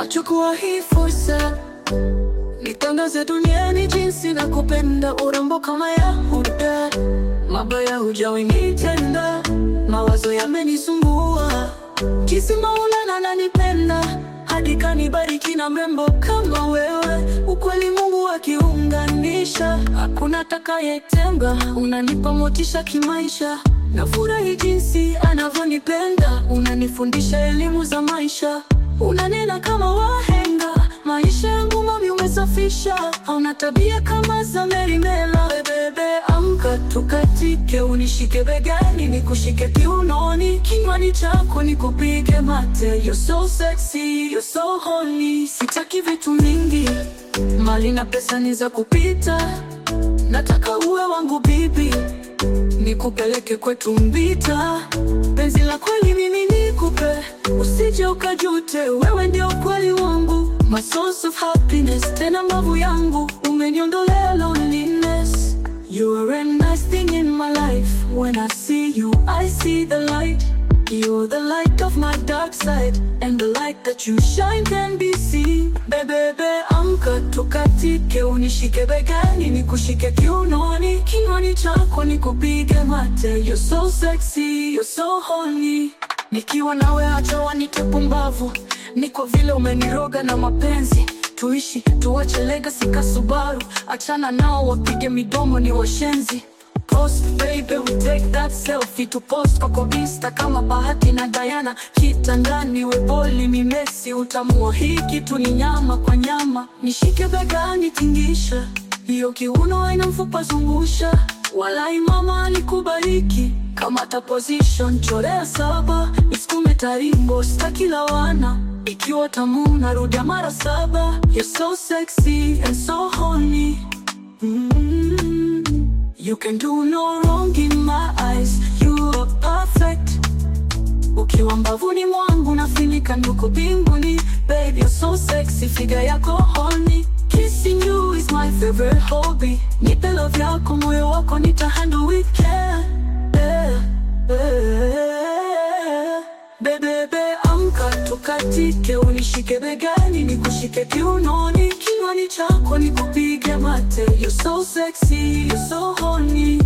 Nachukua hii fursa nitangaze duniani jinsi na kupenda urembo kama Yahuda. Mabaya hujawahi nitenda, mawazo yamenisumbua, jinsi Maulana ananipenda hadi kanibariki na mrembo kama wewe. Ukweli Mungu akiunganisha, hakuna atakayetenga. Unanipa motisha kimaisha, nafurahi jinsi anavyonipenda. Unanifundisha elimu za maisha, unanena kama wahenga. Maisha yangu mami umesafisha, hauna tabia kama za Merimela. Bebe amka tukatike, unishike begani nikushike kiunoni, kinywani chako nikupige mate. You're so sexy, you're so holy. Sitaki vitu mingi, mali na pesa ni za kupita. Nataka uwe wangu bibi, nikupeleke kwetu Mbita. Penzi la kweli mimi nikupe, usije ukajute. Wewe ndio kweli wangu, my source of happiness. Tena mbavu yangu, umeniondolea loneliness. You are a nice thing in my life. When I see you, I see the light. You're the light of my dark side, and the light that you shine can be seen. Bebe amka tukatike, unishike begani nikushike kiunoni, kinywani chako nikupige mate. You're so sexy, you're so holy. Nikiwa nawe acha wanite pumbavu, niko vile umeniroga na mapenzi. Tuishi tuache legacy ka Subaru, achana nao wapige midomo ni washenzi. Post baby, we take that selfie to post kwa Insta kama Bahati na Diana. Kitandani we boli mi Messi, utamua hii kitu ni nyama kwa nyama. Nishike begani tingisha, hiyo kiuno haina mfupa zungusha. Walai mama alikubariki, kamata position chorea saba. Niskume tarimbo staki lawana, ikiwa tamu narudia mara saba. You're so sexy and so holy. You can do no wrong in my eyes, you are perfect. Ukiwa mbavuni mwangu nafinika nduko binguni. Baby you're so sexy, figure yako honey. Kissing you is my favorite hobby. Nipe love yako, moyo wako nitahandle with care. Bebe amka tukatike, unishike begani nikushike kiunoni, kinywani chako nikupige mate. You're so sexy, you're so horny.